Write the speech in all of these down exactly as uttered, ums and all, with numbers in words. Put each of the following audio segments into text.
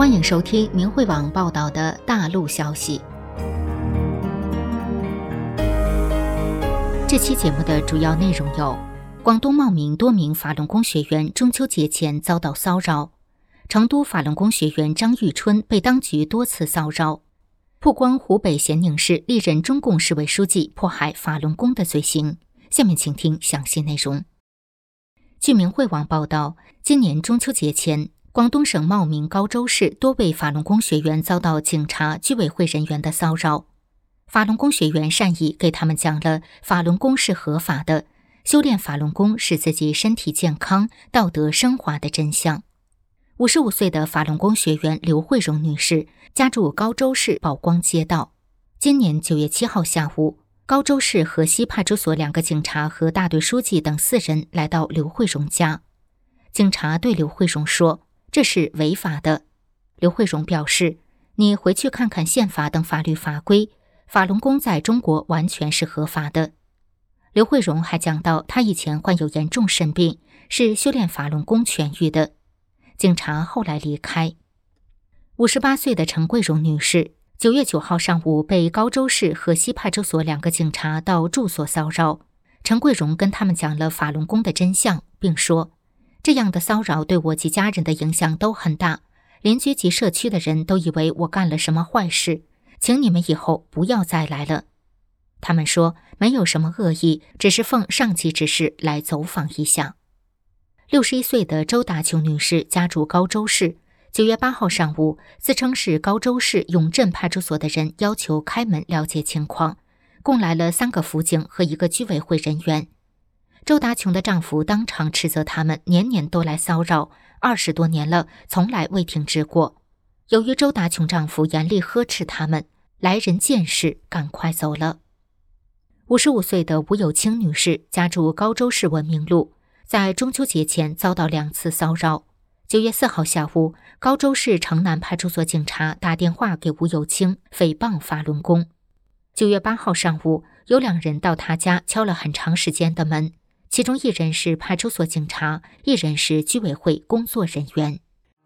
欢迎收听明慧网报道的大陆消息。这期节目的主要内容有：广东茂名多名法轮功学员中秋节前遭到骚扰；成都法轮功学员张玉春被当局多次骚扰；曝光湖北咸宁市历任中共市委书记迫害法轮功的罪行。下面请听详细内容。据明慧网报道，今年中秋节前，广东省茂名高州市多位法轮功学员遭到警察、居委会人员的骚扰。法轮功学员善意给他们讲了法轮功是合法的，修炼法轮功使自己身体健康、道德升华的真相。五十五岁的法轮功学员刘慧荣女士家住高州市宝光街道。今年九月七号下午，高州市河西派出所两个警察和大队书记等四人来到刘慧荣家。警察对刘慧荣说，这是违法的。刘慧荣表示，你回去看看宪法等法律法规，法轮功在中国完全是合法的。刘慧荣还讲到，他以前患有严重肾病，是修炼法轮功痊愈的。警察后来离开。五十八岁的陈桂荣女士九月九号上午被高州市河西派出所两个警察到住所骚扰。陈桂荣跟他们讲了法轮功的真相，并说，这样的骚扰对我及家人的影响都很大，邻居及社区的人都以为我干了什么坏事，请你们以后不要再来了。他们说没有什么恶意，只是奉上级指示来走访一下。六十一岁的周达琼女士家住高州市，九月八号上午，自称是高州市永镇派出所的人要求开门了解情况，共来了三个辅警和一个居委会人员。周达琼的丈夫当场斥责他们年年都来骚扰，二十多年了，从来未停止过。由于周达琼丈夫严厉呵斥他们，来人见势赶快走了。五十五岁的吴有清女士家住高州市文明路，在中秋节前遭到两次骚扰。九月四号下午，高州市城南派出所警察打电话给吴有清诽谤法轮功。九月八号上午，有两人到他家敲了很长时间的门，其中一人是派出所警察，一人是居委会工作人员。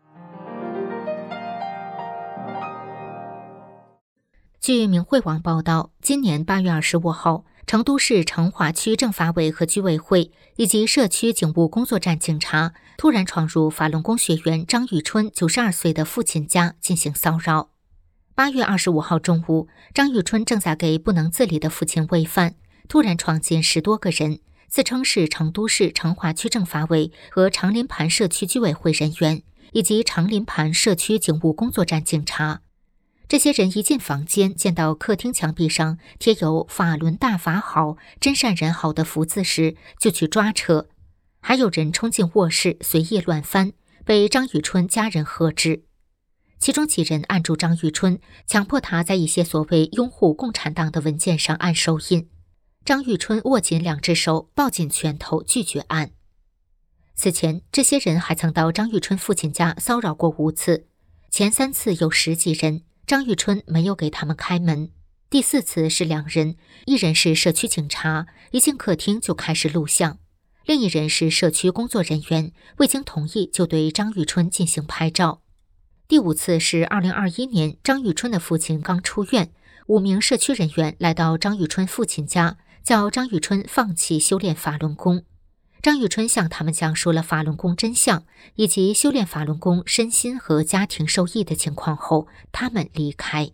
据明慧网报道，今年八月二十五号，成都市成华区政法委和居委会以及社区警务工作站警察突然闯入法轮功学员张玉春九十二岁的父亲家进行骚扰。八月二十五号中午，张玉春正在给不能自理的父亲喂饭，突然闯进十多个人，自称是成都市成华区政法委和长林盘社区居委会人员以及长林盘社区警务工作站警察。这些人一进房间，见到客厅墙壁上贴有法轮大法好，真善人好的福字时，就去抓扯。还有人冲进卧室随意乱翻，被张玉春家人喝止。其中几人按住张玉春，强迫他在一些所谓拥护共产党的文件上按手印。张玉春握紧两只手，抱紧拳头，拒绝按。此前，这些人还曾到张玉春父亲家骚扰过五次，前三次有十几人，张玉春没有给他们开门。第四次是两人，一人是社区警察，一进客厅就开始录像；另一人是社区工作人员，未经同意就对张玉春进行拍照。第五次是二零二一年，张玉春的父亲刚出院，五名社区人员来到张玉春父亲家，叫张玉春放弃修炼法轮功。张玉春向他们讲述了法轮功真相以及修炼法轮功身心和家庭受益的情况后，他们离开。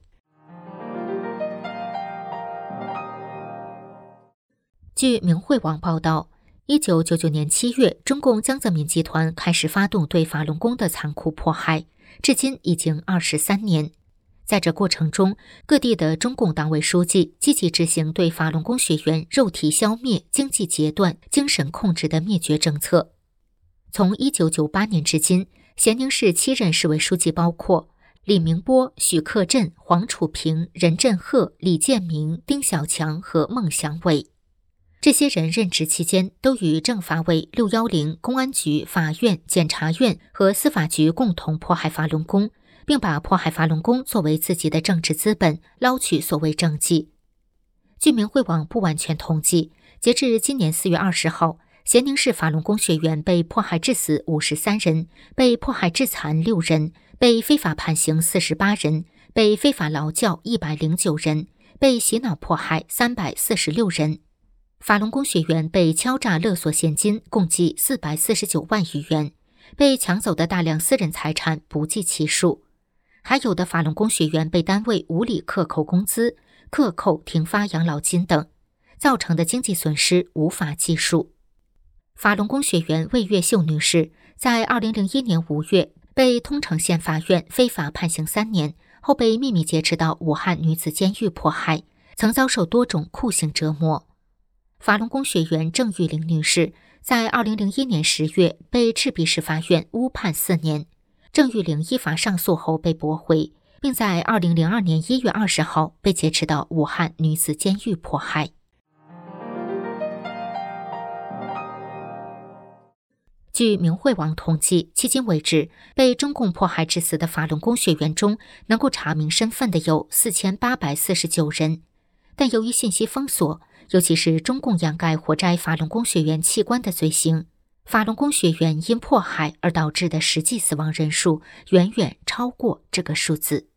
据明慧网报道，一九九九年七月，中共江泽民集团开始发动对法轮功的残酷迫害，至今已经二十三年。在这过程中，各地的中共党委书记积极执行对法轮功学员肉体消灭、经济截断、精神控制的灭绝政策。从一九九八年至今，咸宁市七任市委书记包括李明波、许克振、黄楚平、任振赫、李建明、丁小强和孟祥伟。这些人任职期间都与政法委、六一零、公安局、法院、检察院和司法局共同迫害法轮功，并把迫害法轮功作为自己的政治资本，捞取所谓政绩。据明慧网不完全统计，截至今年四月二十号， 咸宁市法轮功学员被迫害致死五十三人，被迫害致残六人，被非法判刑四十八人，被非法劳教一百零九人，被洗脑迫害三百四十六人。法轮功学员被敲诈勒索现金共计四百四十九万余元，被抢走的大量私人财产不计其数。还有的法轮功学员被单位无理克扣工资、克扣停发养老金等，造成的经济损失无法计数。法轮功学员魏月秀女士在二零零一年五月被通城县法院非法判刑三年，后被秘密劫持到武汉女子监狱迫害，曾遭受多种酷刑折磨。法轮功学员郑玉玲女士在二零零一年十月被赤壁市法院误判四年，郑玉玲依法上诉后被驳回，并在二零零二年一月二十号被劫持到武汉女子监狱迫害。据明慧网统计，迄今为止，被中共迫害致死的法轮功学员中，能够查明身份的有四千八百四十九人。但由于信息封锁，尤其是中共掩盖活摘法轮功学员器官的罪行，法轮功学员因迫害而导致的实际死亡人数远远超过这个数字。